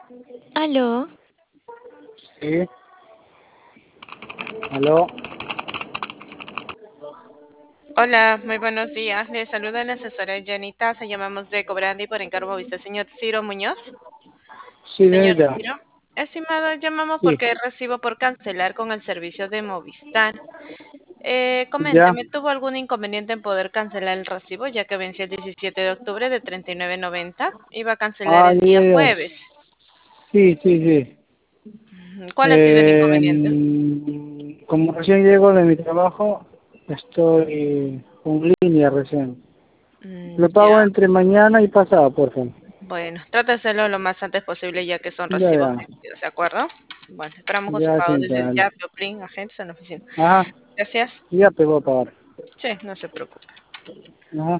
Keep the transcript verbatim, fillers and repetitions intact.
Aló, Sí, aló, hola, muy buenos días. Le saluda la asesora Jenny Taza. Llamamos de Cobrandi por encargo de usted, señor Ciro Muñoz. sí, Señor señorita, Ciro, estimado, llamamos sí, porque recibo por cancelar con el servicio de Movistar. Eh, ya. coménteme, ¿tuvo algún inconveniente en poder cancelar el recibo, ya que venció el diecisiete de octubre de treinta y nueve noventa? Iba a cancelar Ah, el ya, día ya. jueves. Sí, sí, sí. Ujú. ¿Cuál ha sido el Eh, inconveniente? como recién llego de mi trabajo, estoy con línea recién. Mm, Lo pago ya, entre mañana y pasado, por favor. bueno, trata de hacerlo lo más antes posible, ya que son Ya, recibos ya, vencidos, ¿de acuerdo? Bueno, esperamos con su ya, pago señorita, desde dale. ya, Plin, agentes en la oficina. Ajá, Gracias. ya te voy a pagar. Sí, no se preocupe. Ajá.